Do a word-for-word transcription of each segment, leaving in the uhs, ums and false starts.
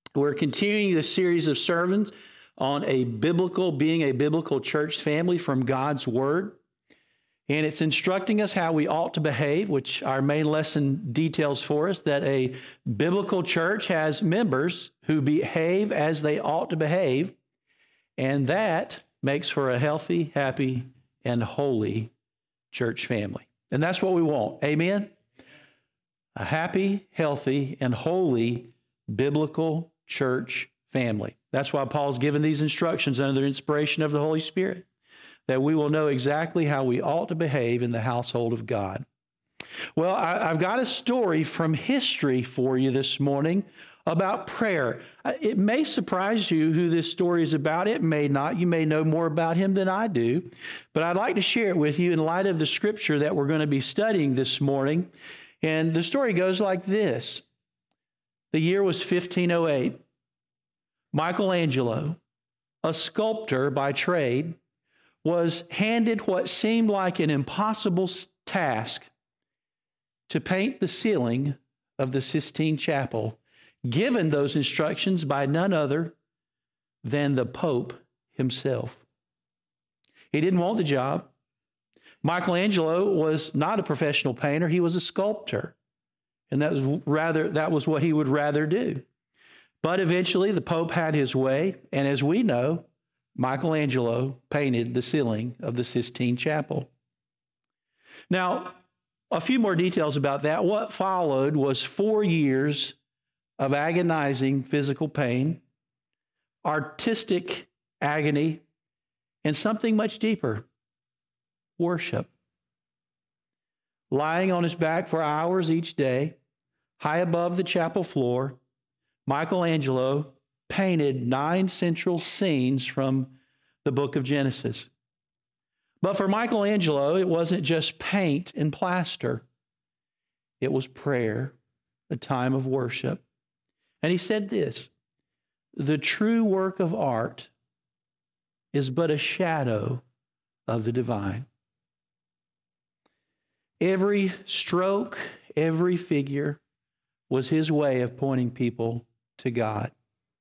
We're continuing this series of sermons on a biblical, being a biblical church family from God's Word. And it's instructing us how we ought to behave, which our main lesson details for us, that a biblical church has members who behave as they ought to behave, and that makes for a healthy, happy, and holy church family. And that's what we want. Amen? A happy, healthy, and holy biblical church family. That's why Paul's given these instructions under the inspiration of the Holy Spirit, that we will know exactly how we ought to behave in the household of God. Well, I, I've got a story from history for you this morning about prayer. It may surprise you who this story is about. It may not. You may know more about him than I do. But I'd like to share it with you in light of the scripture that we're going to be studying this morning. And the story goes like this. The year was fifteen oh eight. Michelangelo, a sculptor by trade, was handed what seemed like an impossible task to paint the ceiling of the Sistine Chapel, given those instructions by none other than the Pope himself. He didn't want the job. Michelangelo was not a professional painter. He was a sculptor. And that was rather that was what he would rather do. But eventually the Pope had his way, and as we know, Michelangelo painted the ceiling of the Sistine Chapel. Now, a few more details about that. What followed was four years of agonizing physical pain, artistic agony, and something much deeper, worship. Lying on his back for hours each day, high above the chapel floor, Michelangelo painted nine central scenes from the book of Genesis. But for Michelangelo, it wasn't just paint and plaster. It was prayer, a time of worship. And he said this, the true work of art is but a shadow of the divine. Every stroke, every figure was his way of pointing people to God,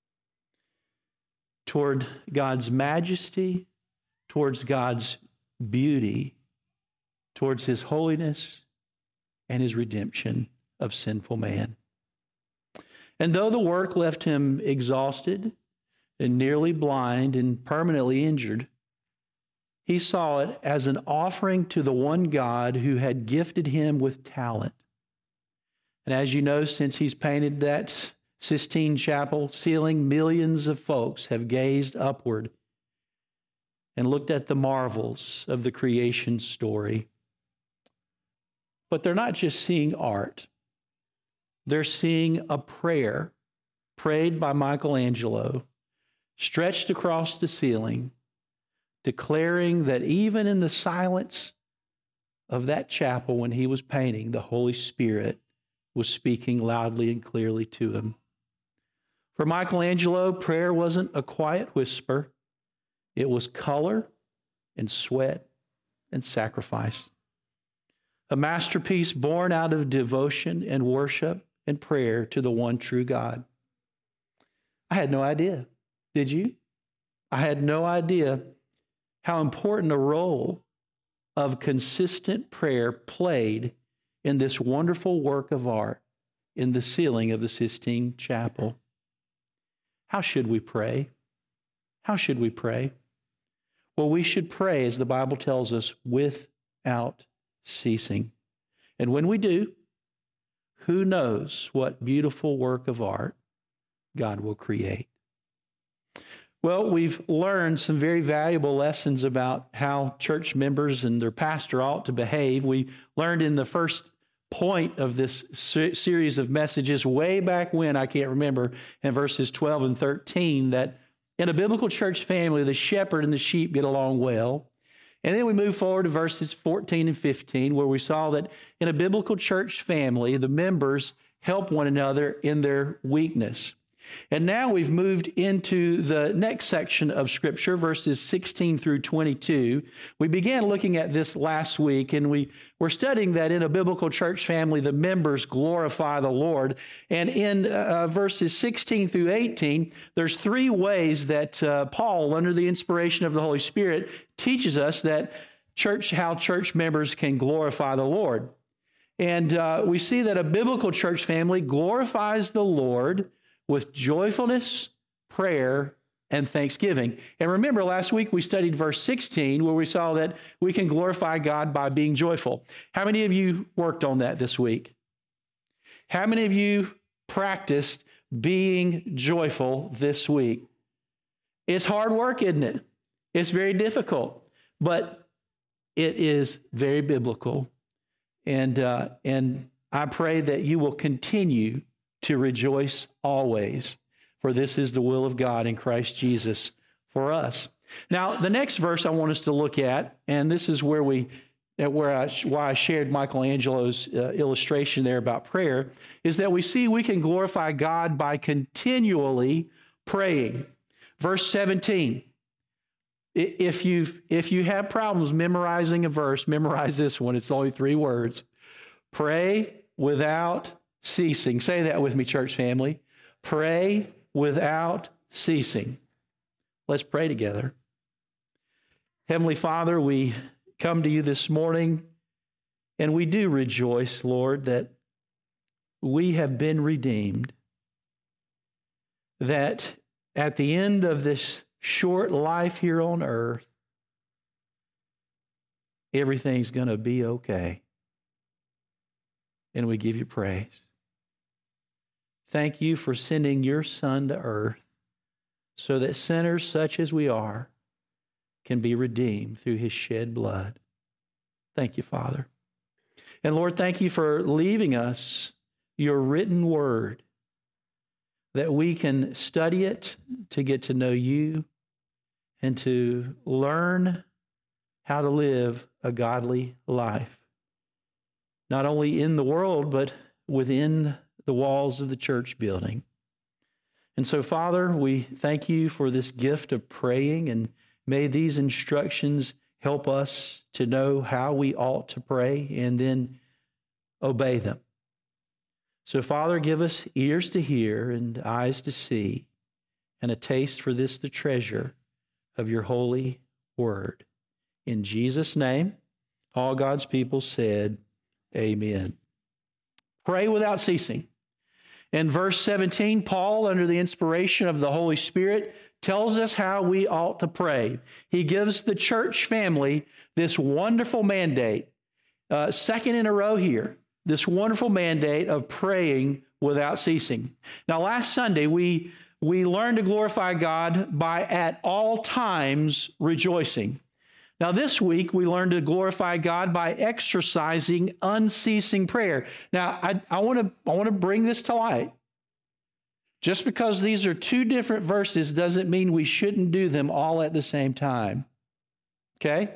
toward God's majesty, towards God's beauty, towards his holiness and his redemption of sinful man. And though the work left him exhausted and nearly blind and permanently injured, he saw it as an offering to the one God who had gifted him with talent. And as you know, since he's painted that Sistine Chapel ceiling, millions of folks have gazed upward and looked at the marvels of the creation story. But they're not just seeing art. They're seeing a prayer prayed by Michelangelo, stretched across the ceiling, declaring that even in the silence of that chapel when he was painting, the Holy Spirit was speaking loudly and clearly to him. For Michelangelo, prayer wasn't a quiet whisper. It was color and sweat and sacrifice. A masterpiece born out of devotion and worship and prayer to the one true God. I had no idea. Did you? I had no idea how important a role of consistent prayer played in this wonderful work of art in the ceiling of the Sistine Chapel. How should we pray? How should we pray? Well, we should pray, as the Bible tells us, without ceasing. And when we do, who knows what beautiful work of art God will create. Well, we've learned some very valuable lessons about how church members and their pastor ought to behave. We learned in the first point of this series of messages way back when, I can't remember, in verses twelve and thirteen, that in a biblical church family, the shepherd and the sheep get along well. And then we move forward to verses fourteen and fifteen, where we saw that in a biblical church family, the members help one another in their weakness. And now we've moved into the next section of Scripture, verses sixteen through twenty-two. We began looking at this last week, and we were studying that in a biblical church family, the members glorify the Lord. And in uh, verses sixteen through eighteen, there's three ways that uh, Paul, under the inspiration of the Holy Spirit, teaches us that church, how church members can glorify the Lord. And uh, we see that a biblical church family glorifies the Lord with joyfulness, prayer, and thanksgiving. And remember, last week we studied verse sixteen, where we saw that we can glorify God by being joyful. How many of you worked on that this week? How many of you practiced being joyful this week? It's hard work, isn't it? It's very difficult, but it is very biblical. And, uh, and I pray that you will continue to rejoice always, for this is the will of God in Christ Jesus for us. Now, the next verse I want us to look at, and this is where we, where I, why I shared Michelangelo's uh, illustration there about prayer, is that we see we can glorify God by continually praying. Verse seventeen. If you if you have problems memorizing a verse, memorize this one. It's only three words. Pray without ceasing. Say that with me, church family. Pray without ceasing. Let's pray together. Heavenly Father, we come to you this morning, and we do rejoice, Lord, that we have been redeemed, that at the end of this short life here on earth, everything's going to be okay. And we give you praise. Thank you for sending your Son to earth so that sinners such as we are can be redeemed through his shed blood. Thank you, Father. And Lord, thank you for leaving us your written word, that we can study it to get to know you and to learn how to live a godly life, not only in the world, but within the walls of the church building. And so, Father, we thank you for this gift of praying, and may these instructions help us to know how we ought to pray and then obey them. So, Father, give us ears to hear and eyes to see, and a taste for this, the treasure of your holy word. In Jesus' name, all God's people said, amen. Pray without ceasing. In verse seventeen, Paul, under the inspiration of the Holy Spirit, tells us how we ought to pray. He gives the church family this wonderful mandate, uh, second in a row here, this wonderful mandate of praying without ceasing. Now, last Sunday, we, we learned to glorify God by at all times rejoicing. Now, this week, we learned to glorify God by exercising unceasing prayer. Now, I, I want to I want to bring this to light. Just because these are two different verses doesn't mean we shouldn't do them all at the same time. Okay?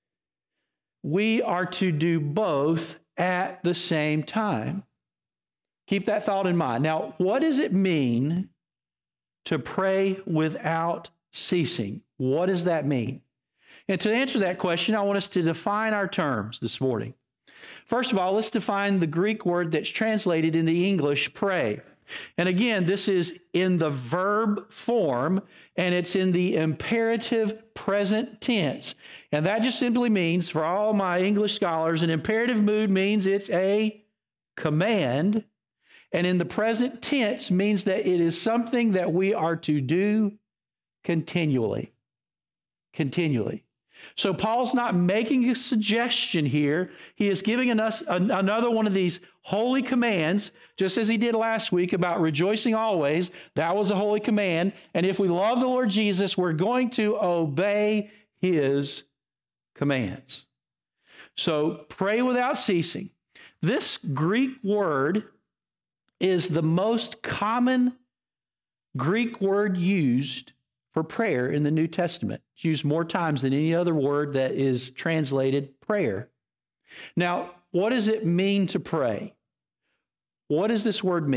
We are to do both at the same time. Keep that thought in mind. Now, what does it mean to pray without ceasing? What does that mean? And to answer that question, I want us to define our terms this morning. First of all, let's define the Greek word that's translated in the English pray. And again, this is in the verb form, and it's in the imperative present tense. And that just simply means, for all my English scholars, an imperative mood means it's a command. And in the present tense means that it is something that we are to do continually. Continually. So Paul's not making a suggestion here. He is giving us another one of these holy commands, just as he did last week about rejoicing always. That was a holy command. And if we love the Lord Jesus, we're going to obey his commands. So pray without ceasing. This Greek word is the most common Greek word used for prayer in the New Testament. It's used more times than any other word that is translated prayer. Now, what does it mean to pray? What does this word mean?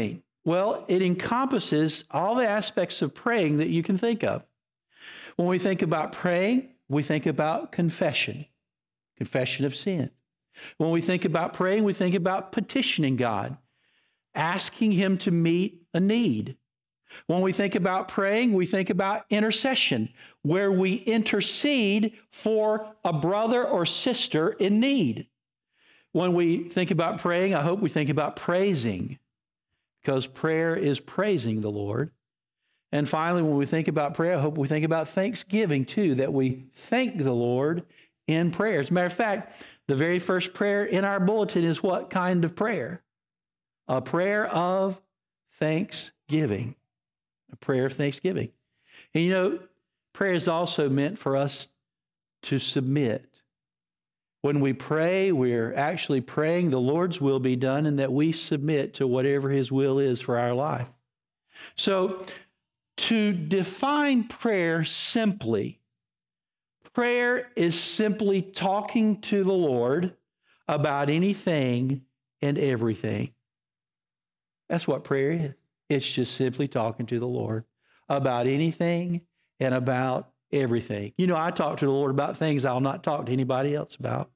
Well, it encompasses all the aspects of praying that you can think of. When we think about praying, we think about confession, confession of sin. When we think about praying, we think about petitioning God, asking Him to meet a need. When we think about praying, we think about intercession, where we intercede for a brother or sister in need. When we think about praying, I hope we think about praising, because prayer is praising the Lord. And finally, when we think about prayer, I hope we think about thanksgiving too, that we thank the Lord in prayer. As a matter of fact, the very first prayer in our bulletin is what kind of prayer? A prayer of thanksgiving. A prayer of thanksgiving. And you know, prayer is also meant for us to submit. When we pray, we're actually praying the Lord's will be done and that we submit to whatever His will is for our life. So, to define prayer simply, prayer is simply talking to the Lord about anything and everything. That's what prayer is. It's just simply talking to the Lord about anything and about everything. You know, I talk to the Lord about things I'll not talk to anybody else about.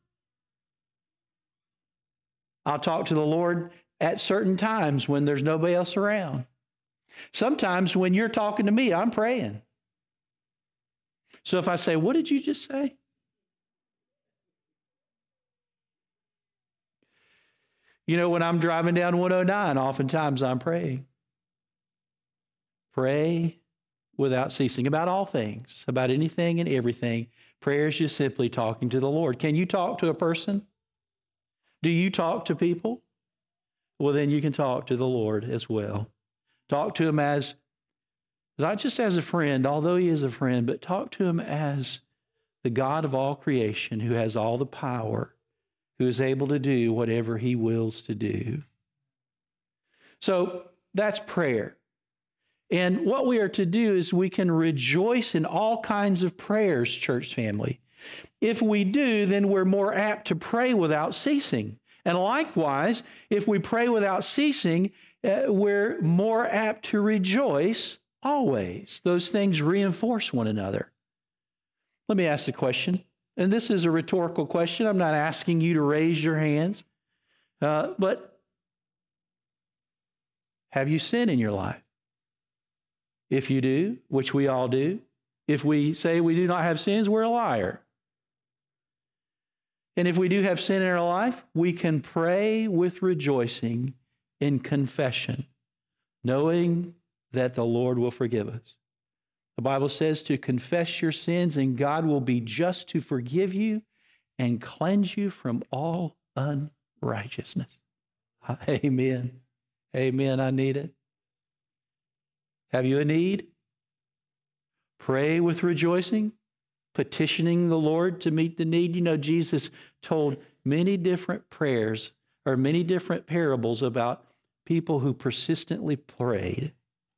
I'll talk to the Lord at certain times when there's nobody else around. Sometimes when you're talking to me, I'm praying. So if I say, "What did you just say?" You know, when I'm driving down one oh nine, oftentimes I'm praying. Pray without ceasing about all things, about anything and everything. Prayer is just simply talking to the Lord. Can you talk to a person? Do you talk to people? Well, then you can talk to the Lord as well. Talk to Him as, not just as a friend, although He is a friend, but talk to Him as the God of all creation who has all the power, who is able to do whatever He wills to do. So that's prayer. And what we are to do is we can rejoice in all kinds of prayers, church family. If we do, then we're more apt to pray without ceasing. And likewise, if we pray without ceasing, uh, we're more apt to rejoice always. Those things reinforce one another. Let me ask the question, and this is a rhetorical question. I'm not asking you to raise your hands, uh, but have you sin in your life? If you do, which we all do, if we say we do not have sins, we're a liar. And if we do have sin in our life, we can pray with rejoicing in confession, knowing that the Lord will forgive us. The Bible says to confess your sins, and God will be just to forgive you and cleanse you from all unrighteousness. Amen. Amen. I need it. Have you a need? Pray with rejoicing, petitioning the Lord to meet the need. You know, Jesus told many different prayers or many different parables about people who persistently prayed.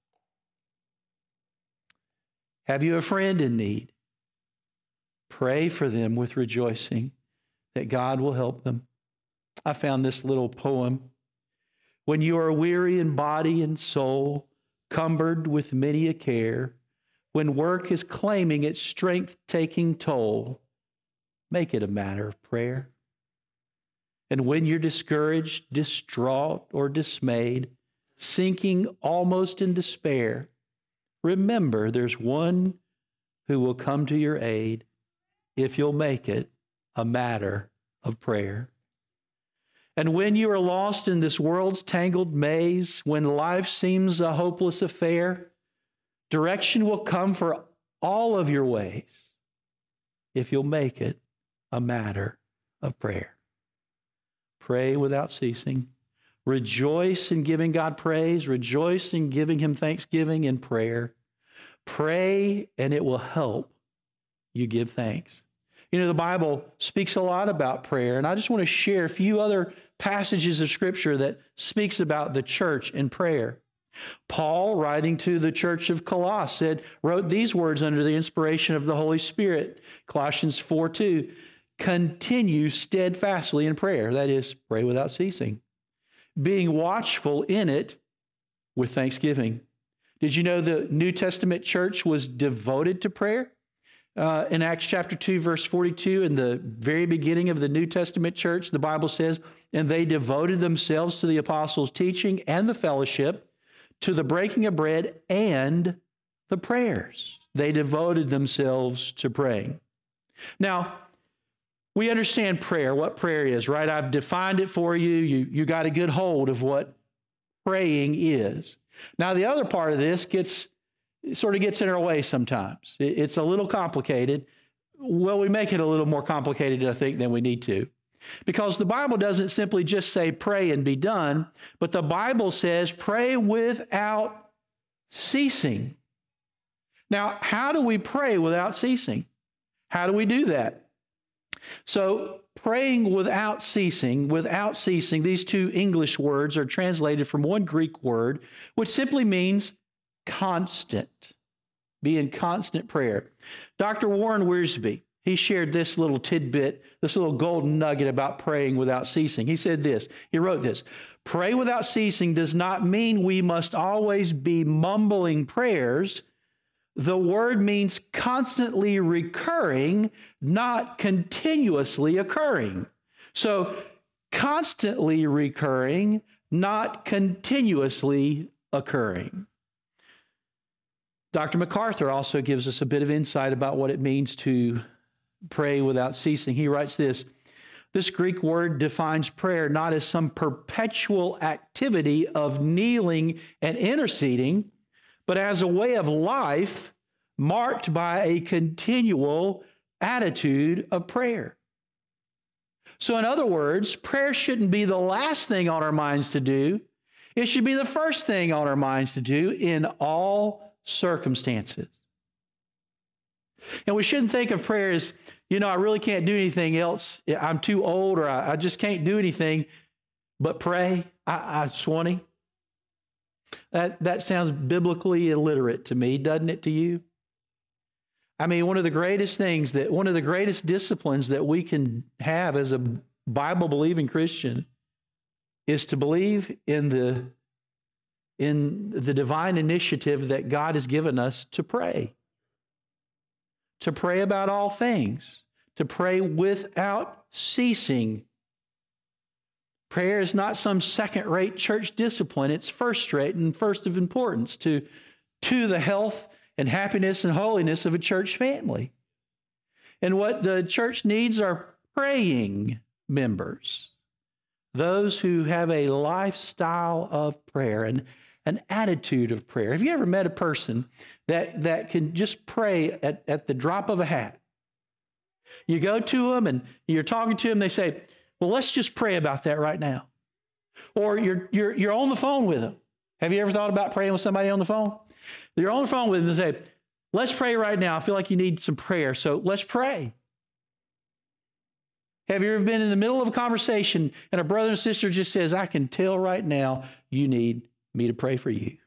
Have you a friend in need? Pray for them with rejoicing that God will help them. I found this little poem. When you are weary in body and soul, cumbered with many a care, when work is claiming its strength-taking toll, make it a matter of prayer. And when you're discouraged, distraught, or dismayed, sinking almost in despair, remember there's one who will come to your aid if you'll make it a matter of prayer. And when you are lost in this world's tangled maze, when life seems a hopeless affair, direction will come for all of your ways if you'll make it a matter of prayer. Pray without ceasing. Rejoice in giving God praise. Rejoice in giving Him thanksgiving in prayer. Pray, and it will help you give thanks. You know, the Bible speaks a lot about prayer, and I just want to share a few other passages of Scripture that speaks about the church and prayer. Paul, writing to the church of Colossae, said, wrote these words under the inspiration of the Holy Spirit. Colossians four two, continue steadfastly in prayer. That is, pray without ceasing. Being watchful in it with thanksgiving. Did you know the New Testament church was devoted to prayer? Uh, in Acts chapter two, verse forty-two, in the very beginning of the New Testament church, the Bible says, and they devoted themselves to the apostles' teaching and the fellowship, to the breaking of bread and the prayers. They devoted themselves to praying. Now, we understand prayer, what prayer is, right? I've defined it for you. You, you got a good hold of what praying is. Now, the other part of this gets sort of gets in our way sometimes. It, it's a little complicated. Well, we make it a little more complicated, I think, than we need to. Because the Bible doesn't simply just say pray and be done, but the Bible says pray without ceasing. Now, how do we pray without ceasing? How do we do that? So, praying without ceasing, without ceasing, these two English words are translated from one Greek word, which simply means constant. Be in constant prayer. Doctor Warren Wiersbe, he shared this little tidbit, this little golden nugget about praying without ceasing. He said this, he wrote this, pray without ceasing does not mean we must always be mumbling prayers. The word means constantly recurring, not continuously occurring. So, constantly recurring, not continuously occurring. Doctor MacArthur also gives us a bit of insight about what it means to pray without ceasing. He writes this, this Greek word defines prayer not as some perpetual activity of kneeling and interceding, but as a way of life marked by a continual attitude of prayer. So in other words, prayer shouldn't be the last thing on our minds to do. It should be the first thing on our minds to do in all circumstances. And we shouldn't think of prayer as, you know, I really can't do anything else. I'm too old, or I, I just can't do anything but pray. I, I Swanee. That, that sounds biblically illiterate to me, doesn't it to you? I mean, one of the greatest things that, one of the greatest disciplines that we can have as a Bible-believing Christian is to believe in the, in the divine initiative that God has given us to pray. To pray about all things, to pray without ceasing. Prayer is not some second-rate church discipline. It's first-rate and first of importance to, to the health and happiness and holiness of a church family. And what the church needs are praying members, those who have a lifestyle of prayer and an attitude of prayer. Have you ever met a person that, that can just pray at, at the drop of a hat? You go to them and you're talking to them, they say, well, let's just pray about that right now. Or you're, you're, you're on the phone with them. Have you ever thought about praying with somebody on the phone? You're on the phone with them and say, let's pray right now. I feel like you need some prayer, so let's pray. Have you ever been in the middle of a conversation and a brother and sister just says, I can tell right now you need me to pray for you?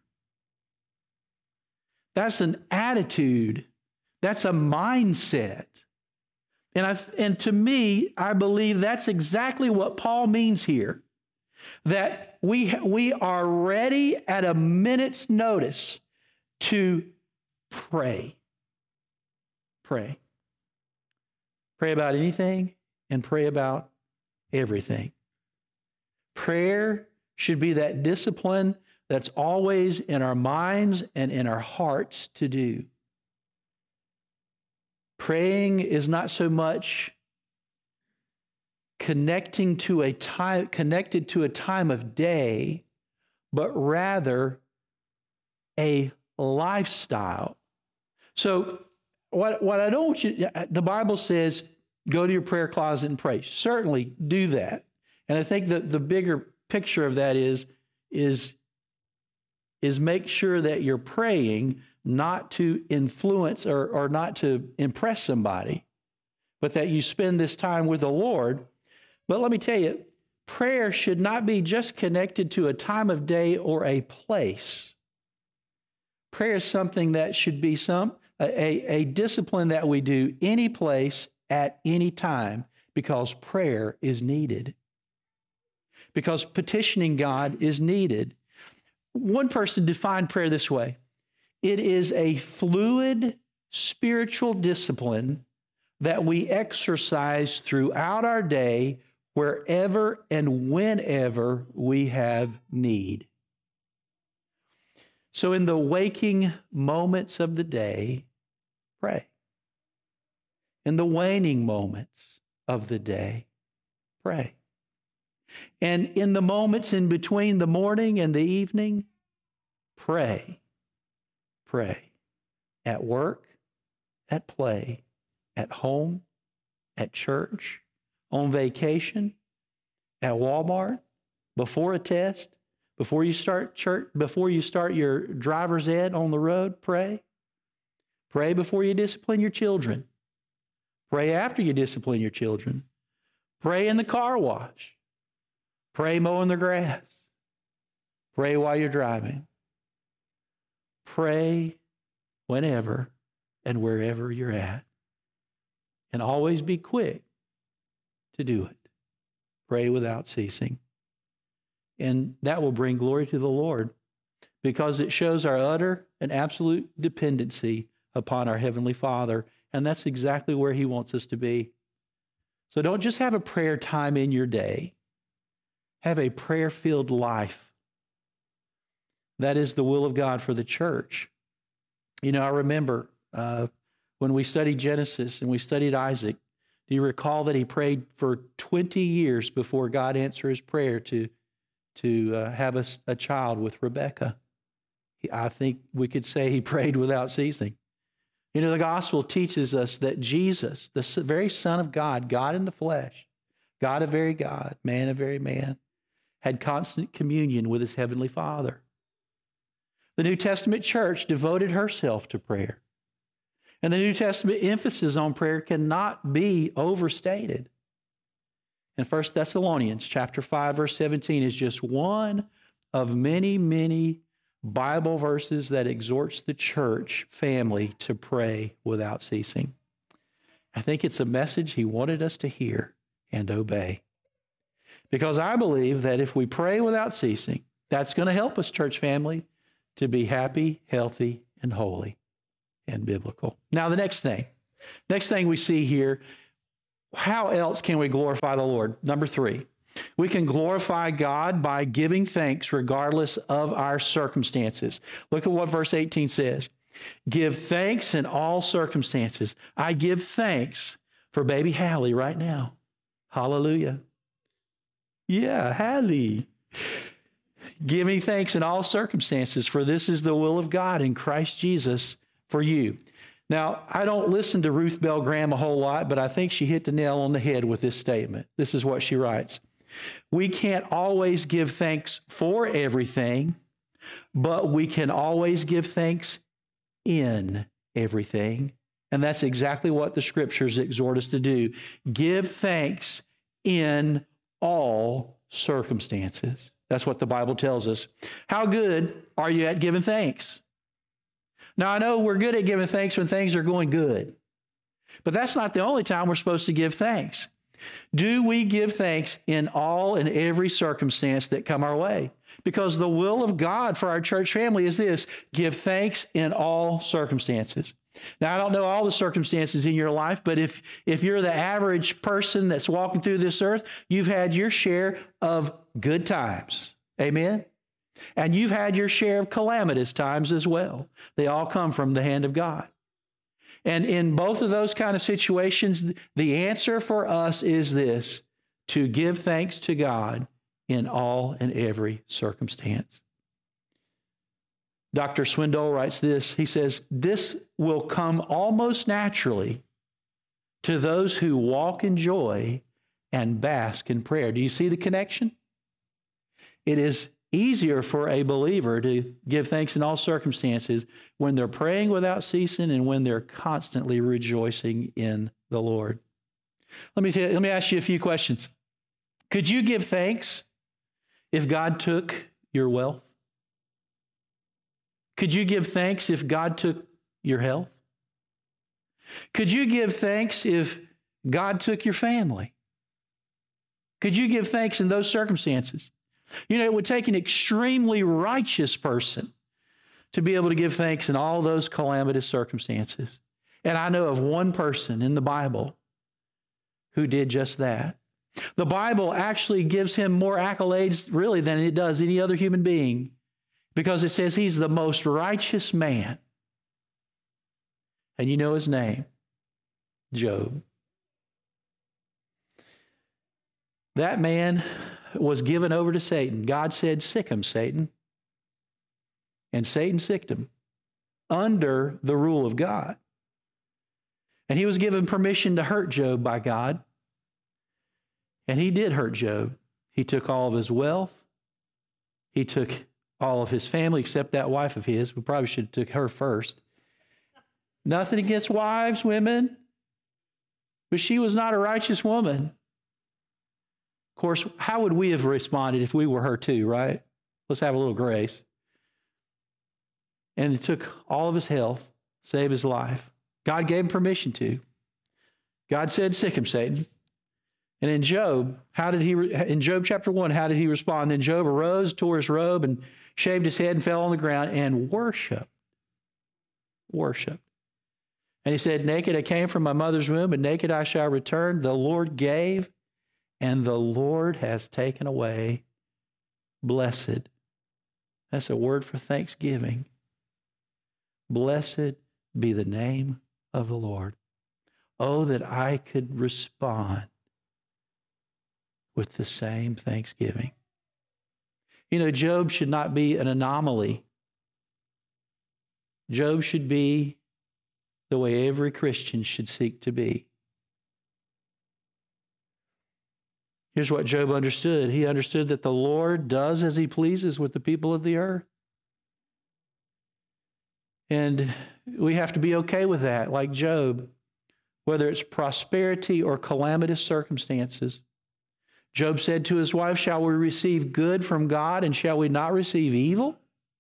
That's an attitude. That's a mindset. And, I, and to me, I believe that's exactly what Paul means here. That we, we are ready at a minute's notice to pray. Pray. Pray about anything and pray about everything. Prayer should be that discipline that's always in our minds and in our hearts to do. Praying is not so much connecting to a time, connected to a time of day, but rather a lifestyle. So what, what I don't want you, the Bible says, go to your prayer closet and pray. Certainly do that. And I think that the bigger picture of that is, is, is make sure that you're praying not to influence or, or not to impress somebody, but that you spend this time with the Lord. But let me tell you, prayer should not be just connected to a time of day or a place. Prayer is something that should be some a, a discipline that we do any place at any time, because prayer is needed. Because petitioning God is needed. One person defined prayer this way: it is a fluid spiritual discipline that we exercise throughout our day, wherever and whenever we have need. So in the waking moments of the day, pray. In the waning moments of the day, pray. And in the moments in between the morning and the evening, pray. Pray. At work, at play, at home, at church, on vacation, at Walmart, before a test, before you start church, before you start your driver's ed on the road, pray. Pray before you discipline your children. Pray after you discipline your children. Pray in the car wash. Pray mowing the grass. Pray while you're driving. Pray whenever and wherever you're at. And always be quick to do it. Pray without ceasing. And that will bring glory to the Lord, because it shows our utter and absolute dependency upon our Heavenly Father. And that's exactly where He wants us to be. So don't just have a prayer time in your day. Have a prayer-filled life. That is the will of God for the church. You know, I remember uh, when we studied Genesis and we studied Isaac, do you recall that he prayed for twenty years before God answered his prayer to, to uh, have a, a child with Rebekah? He, I think we could say he prayed without ceasing. You know, the gospel teaches us that Jesus, the very Son of God, God in the flesh, God a very God, man a very man, had constant communion with his heavenly Father. The New Testament church devoted herself to prayer. And the New Testament emphasis on prayer cannot be overstated. And First Thessalonians chapter five, verse seventeen is just one of many, many Bible verses that exhorts the church family to pray without ceasing. I think it's a message he wanted us to hear and obey. Because I believe that if we pray without ceasing, that's going to help us, church family, to be happy, healthy, and holy and biblical. Now, the next thing, next thing we see here, how else can we glorify the Lord? Number three, we can glorify God by giving thanks regardless of our circumstances. Look at what verse eighteen says. Give thanks in all circumstances. I give thanks for baby Hallie right now. Hallelujah. Yeah, Hallie. Giving thanks in all circumstances, for this is the will of God in Christ Jesus for you. Now, I don't listen to Ruth Bell Graham a whole lot, but I think she hit the nail on the head with this statement. This is what she writes. We can't always give thanks for everything, but we can always give thanks in everything. And that's exactly what the scriptures exhort us to do. Give thanks in all circumstances. That's what the Bible tells us. How good are you at giving thanks? Now, I know we're good at giving thanks when things are going good, but that's not the only time we're supposed to give thanks. Do we give thanks in all and every circumstance that come our way? Because the will of God for our church family is this: give thanks in all circumstances. Now, I don't know all the circumstances in your life, but if, if you're the average person that's walking through this earth, you've had your share of good times. Amen? And you've had your share of calamitous times as well. They all come from the hand of God. And in both of those kind of situations, the answer for us is this: to give thanks to God in all and every circumstance. Doctor Swindoll writes this. He says, this will come almost naturally to those who walk in joy and bask in prayer. Do you see the connection? It is easier for a believer to give thanks in all circumstances when they're praying without ceasing and when they're constantly rejoicing in the Lord. Let me tell you, let me ask you a few questions. Could you give thanks if God took your wealth? Could you give thanks if God took your health? Could you give thanks if God took your family? Could you give thanks in those circumstances? You know, it would take an extremely righteous person to be able to give thanks in all those calamitous circumstances. And I know of one person in the Bible who did just that. The Bible actually gives him more accolades, really, than it does any other human being, because it says he's the most righteous man. And you know his name, Job. That man was given over to Satan. God said, "Sick him, Satan." And Satan sicked him under the rule of God. And he was given permission to hurt Job by God. And he did hurt Job. He took all of his wealth. He took all of his family, except that wife of his. We probably should have took her first. Nothing against wives, women. But she was not a righteous woman. Of course, how would we have responded if we were her too, right? Let's have a little grace. And it took all of his health, save his life. God gave him permission to. God said, "Sick him, Satan." And in Job, how did he, in Job chapter one, how did he respond? Then Job arose, tore his robe, and shaved his head and fell on the ground and worshiped. Worshiped. And he said, "Naked I came from my mother's womb, and naked I shall return. The Lord gave, and the Lord has taken away. Blessed." That's a word for thanksgiving. Blessed be the name of the Lord. Oh, that I could respond with the same thanksgiving. You know, Job should not be an anomaly. Job should be the way every Christian should seek to be. Here's what Job understood. He understood that the Lord does as he pleases with the people of the earth. And we have to be okay with that, like Job, whether it's prosperity or calamitous circumstances. Job said to his wife, "Shall we receive good from God, and shall we not receive evil?"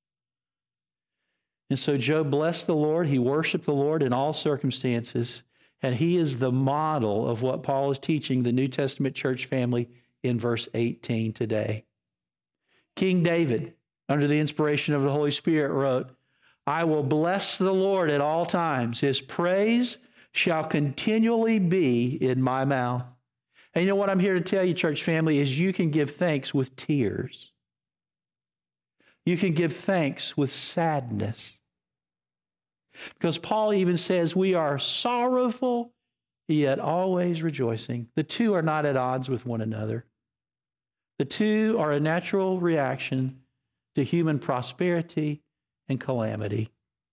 And so Job blessed the Lord. He worshiped the Lord in all circumstances. And he is the model of what Paul is teaching the New Testament church family in verse eighteen today. King David, under the inspiration of the Holy Spirit, wrote, "I will bless the Lord at all times. His praise shall continually be in my mouth." And you know what I'm here to tell you, church family, is you can give thanks with tears. You can give thanks with sadness. Because Paul even says we are sorrowful, yet always rejoicing. The two are not at odds with one another. The two are a natural reaction to human prosperity and calamity.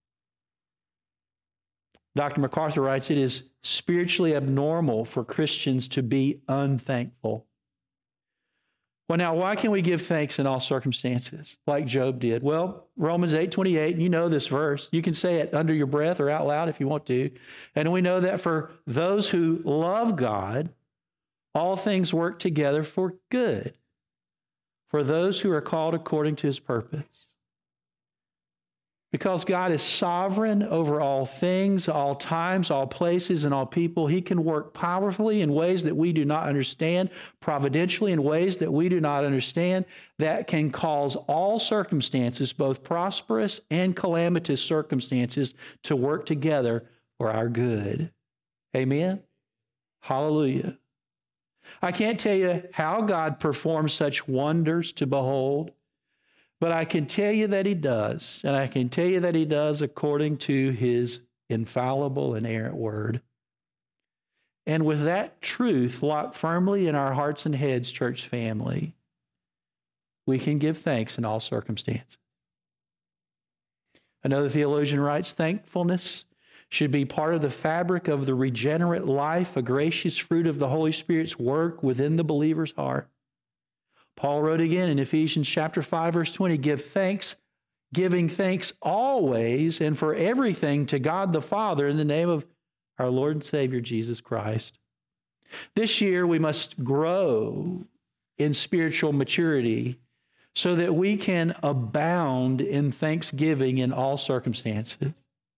Doctor MacArthur writes, "It is spiritually abnormal for Christians to be unthankful." Well, now, why can we give thanks in all circumstances, like Job did? Well, Romans eight twenty-eight, and you know this verse. You can say it under your breath or out loud if you want to. And we know that for those who love God, all things work together for good, for those who are called according to his purpose. Because God is sovereign over all things, all times, all places, and all people, he can work powerfully in ways that we do not understand, providentially in ways that we do not understand, that can cause all circumstances, both prosperous and calamitous circumstances, to work together for our good. Amen? Hallelujah. I can't tell you how God performs such wonders to behold, but I can tell you that he does, and I can tell you that he does according to his infallible and inerrant word. And with that truth locked firmly in our hearts and heads, church family, we can give thanks in all circumstances. Another theologian writes, "Thankfulness should be part of the fabric of the regenerate life, a gracious fruit of the Holy Spirit's work within the believer's heart." Paul wrote again in Ephesians chapter five, verse twenty, "Give thanks, giving thanks always and for everything to God the Father in the name of our Lord and Savior, Jesus Christ." This year, we must grow in spiritual maturity so that we can abound in thanksgiving in all circumstances.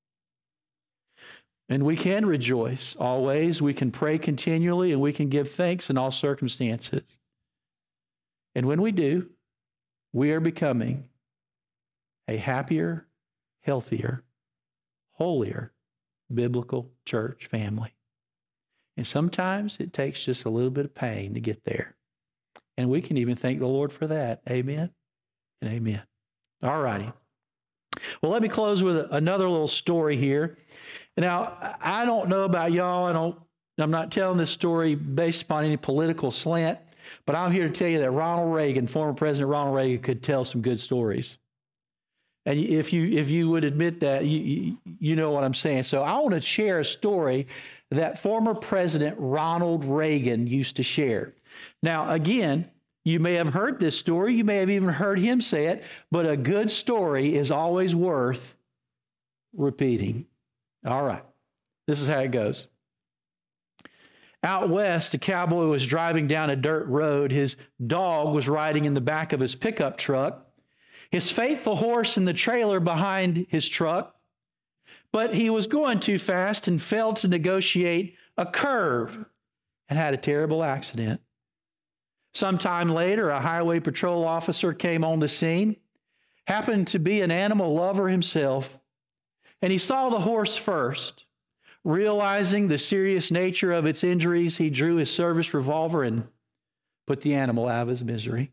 And we can rejoice always, we can pray continually, and we can give thanks in all circumstances. And when we do, we are becoming a happier, healthier, holier biblical church family. And sometimes it takes just a little bit of pain to get there. And we can even thank the Lord for that. Amen and amen. All righty. Well, let me close with another little story here. Now, I don't know about y'all. I don't, I'm not telling this story based upon any political slant, but I'm here to tell you that Ronald Reagan, former President Ronald Reagan, could tell some good stories. And if you if you would admit that, you, you, you know what I'm saying. So I want to share a story that former President Ronald Reagan used to share. Now, again, you may have heard this story. You may have even heard him say it, but a good story is always worth repeating. All right. This is how it goes. Out west, a cowboy was driving down a dirt road. His dog was riding in the back of his pickup truck. His faithful horse in the trailer behind his truck. But he was going too fast and failed to negotiate a curve and had a terrible accident. Sometime later, a highway patrol officer came on the scene, happened to be an animal lover himself, and he saw the horse first. Realizing the serious nature of its injuries, he drew his service revolver and put the animal out of his misery.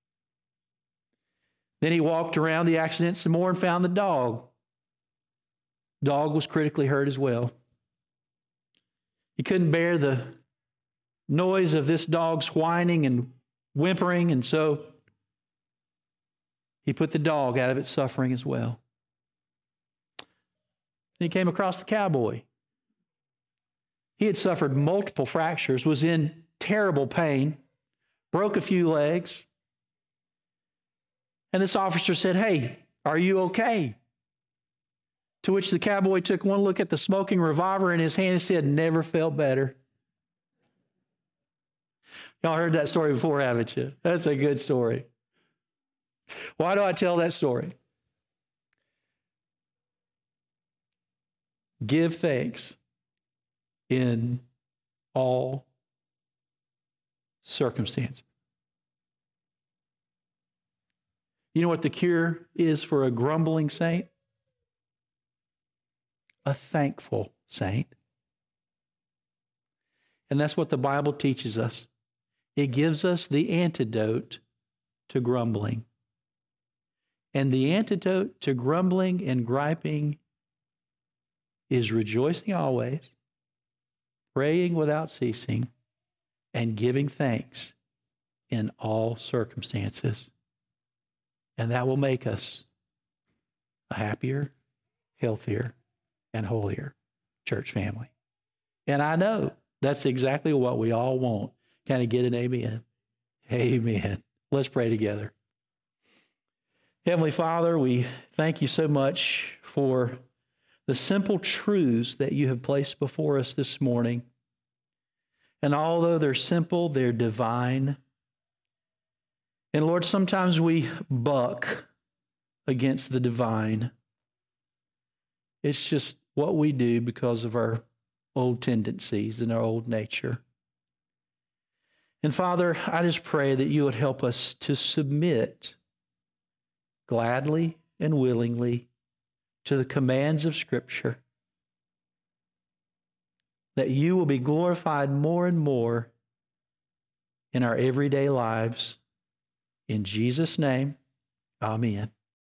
Then he walked around the accident some more and found the dog. Dog was critically hurt as well. He couldn't bear the noise of this dog's whining and whimpering, and so he put the dog out of its suffering as well. Then he came across the cowboy. He had suffered multiple fractures, was in terrible pain, broke a few legs. And this officer said, "Hey, are you okay?" To which the cowboy took one look at the smoking revolver in his hand and said, "Never felt better." Y'all heard that story before, haven't you? That's a good story. Why do I tell that story? Give thanks in all circumstances. You know what the cure is for a grumbling saint? A thankful saint. And that's what the Bible teaches us. It gives us the antidote to grumbling. And the antidote to grumbling and griping is rejoicing always, praying without ceasing, and giving thanks in all circumstances. And that will make us a happier, healthier, and holier church family. And I know that's exactly what we all want. Can I get an amen? Amen. Let's pray together. Heavenly Father, we thank you so much for the simple truths that you have placed before us this morning. And although they're simple, they're divine. And Lord, sometimes we buck against the divine. It's just what we do because of our old tendencies and our old nature. And Father, I just pray that you would help us to submit gladly and willingly to the commands of Scripture, that you will be glorified more and more in our everyday lives. In Jesus' name, amen.